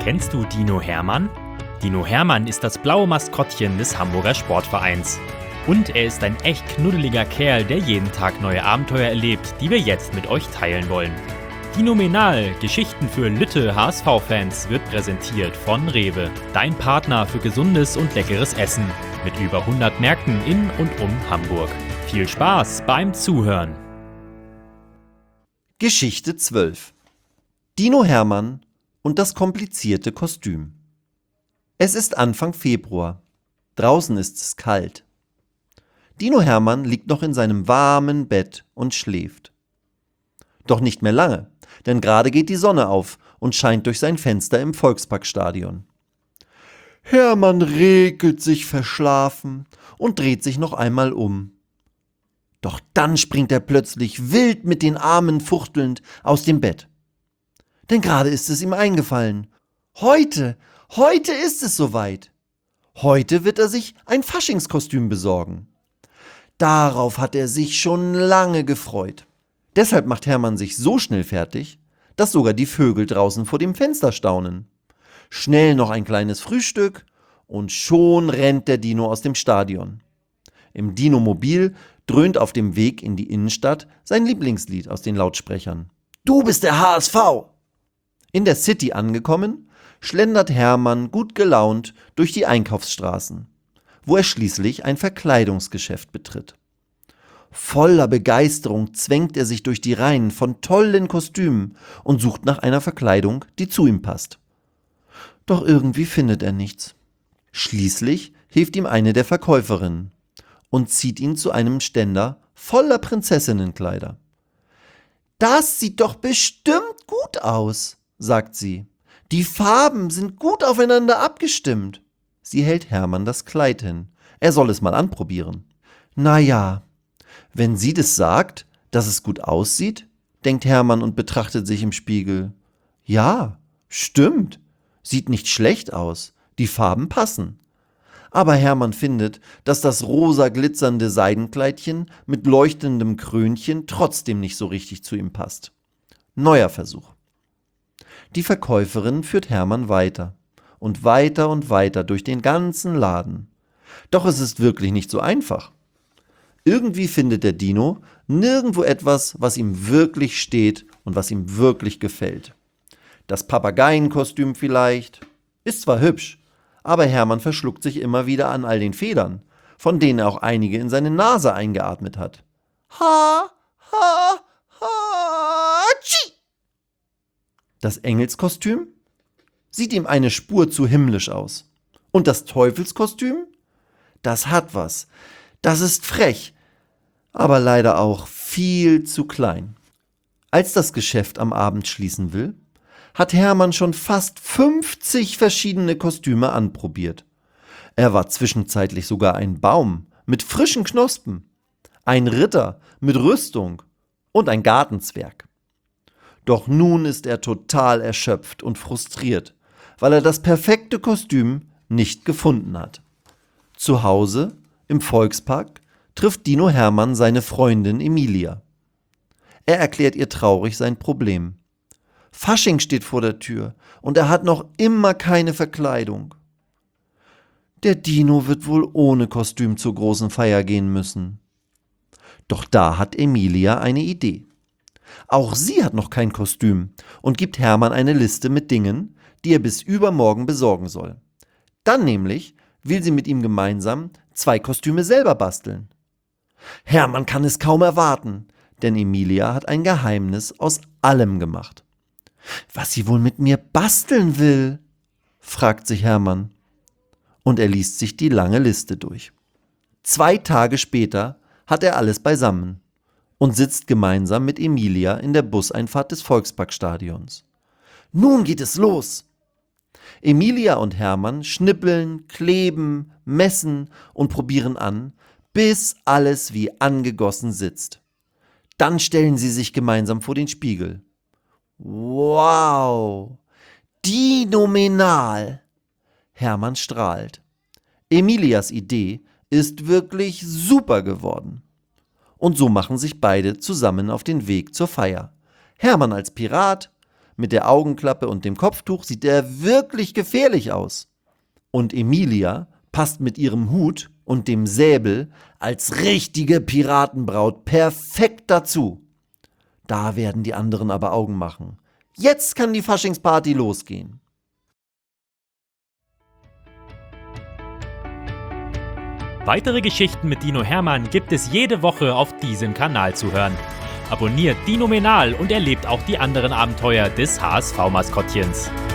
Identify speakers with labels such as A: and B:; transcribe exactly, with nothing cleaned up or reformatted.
A: Kennst du Dino Hermann? Dino Hermann ist das blaue Maskottchen des Hamburger Sportvereins. Und er ist ein echt knuddeliger Kerl, der jeden Tag neue Abenteuer erlebt, die wir jetzt mit euch teilen wollen. Dinomenal, Geschichten für Lütte H S V-Fans, wird präsentiert von Rewe, dein Partner für gesundes und leckeres Essen, mit über hundert Märkten in und um Hamburg. Viel Spaß beim Zuhören!
B: Geschichte zwölf. Dino Hermann und das komplizierte Kostüm. Es ist Anfang Februar. Draußen ist es kalt. Dino Hermann liegt noch in seinem warmen Bett und schläft. Doch nicht mehr lange, denn gerade geht die Sonne auf und scheint durch sein Fenster im Volksparkstadion. Hermann regelt sich verschlafen und dreht sich noch einmal um. Doch dann springt er plötzlich wild mit den Armen fuchtelnd aus dem Bett. Denn gerade ist es ihm eingefallen. Heute, heute ist es soweit. Heute wird er sich ein Faschingskostüm besorgen. Darauf hat er sich schon lange gefreut. Deshalb macht Hermann sich so schnell fertig, dass sogar die Vögel draußen vor dem Fenster staunen. Schnell noch ein kleines Frühstück und schon rennt der Dino aus dem Stadion. Im Dinomobil dröhnt auf dem Weg in die Innenstadt sein Lieblingslied aus den Lautsprechern. Du bist der H S V! In der City angekommen, schlendert Hermann gut gelaunt durch die Einkaufsstraßen, wo er schließlich ein Verkleidungsgeschäft betritt. Voller Begeisterung zwängt er sich durch die Reihen von tollen Kostümen und sucht nach einer Verkleidung, die zu ihm passt. Doch irgendwie findet er nichts. Schließlich hilft ihm eine der Verkäuferinnen und zieht ihn zu einem Ständer voller Prinzessinnenkleider. Das sieht doch bestimmt gut aus, sagt sie. Die Farben sind gut aufeinander abgestimmt. Sie hält Hermann das Kleid hin. Er soll es mal anprobieren. Na ja, wenn sie das sagt, dass es gut aussieht, denkt Hermann und betrachtet sich im Spiegel. Ja, stimmt. Sieht nicht schlecht aus. Die Farben passen. Aber Hermann findet, dass das rosa glitzernde Seidenkleidchen mit leuchtendem Krönchen trotzdem nicht so richtig zu ihm passt. Neuer Versuch. Die Verkäuferin führt Hermann weiter und weiter und weiter durch den ganzen Laden. Doch es ist wirklich nicht so einfach. Irgendwie findet der Dino nirgendwo etwas, was ihm wirklich steht und was ihm wirklich gefällt. Das Papageienkostüm vielleicht, ist zwar hübsch, aber Hermann verschluckt sich immer wieder an all den Federn, von denen er auch einige in seine Nase eingeatmet hat. Ha, ha, ha, tschi! Das Engelskostüm sieht ihm eine Spur zu himmlisch aus. Und das Teufelskostüm? Das hat was. Das ist frech, aber leider auch viel zu klein. Als das Geschäft am Abend schließen will, hat Hermann schon fast fünfzig verschiedene Kostüme anprobiert. Er war zwischenzeitlich sogar ein Baum mit frischen Knospen, ein Ritter mit Rüstung und ein Gartenzwerg. Doch nun ist er total erschöpft und frustriert, weil er das perfekte Kostüm nicht gefunden hat. Zu Hause, im Volkspark, trifft Dino Hermann seine Freundin Emilia. Er erklärt ihr traurig sein Problem. Fasching steht vor der Tür und er hat noch immer keine Verkleidung. Der Dino wird wohl ohne Kostüm zur großen Feier gehen müssen. Doch da hat Emilia eine Idee. Auch sie hat noch kein Kostüm und gibt Hermann eine Liste mit Dingen, die er bis übermorgen besorgen soll. Dann nämlich will sie mit ihm gemeinsam zwei Kostüme selber basteln. Hermann kann es kaum erwarten, denn Emilia hat ein Geheimnis aus allem gemacht. Was sie wohl mit mir basteln will, fragt sich Hermann. Und er liest sich die lange Liste durch. Zwei Tage später hat er alles beisammen und sitzt gemeinsam mit Emilia in der Buseinfahrt des Volksparkstadions. Nun geht es los! Emilia und Hermann schnippeln, kleben, messen und probieren an, bis alles wie angegossen sitzt. Dann stellen sie sich gemeinsam vor den Spiegel. Wow! Dinomenal! Hermann strahlt. Emilias Idee ist wirklich super geworden. Und so machen sich beide zusammen auf den Weg zur Feier. Hermann als Pirat, mit der Augenklappe und dem Kopftuch sieht er wirklich gefährlich aus. Und Emilia passt mit ihrem Hut und dem Säbel als richtige Piratenbraut perfekt dazu. Da werden die anderen aber Augen machen. Jetzt kann die Faschingsparty losgehen.
A: Weitere Geschichten mit Dino Hermann gibt es jede Woche auf diesem Kanal zu hören. Abonniert Dinomenal und erlebt auch die anderen Abenteuer des H S V-Maskottchens.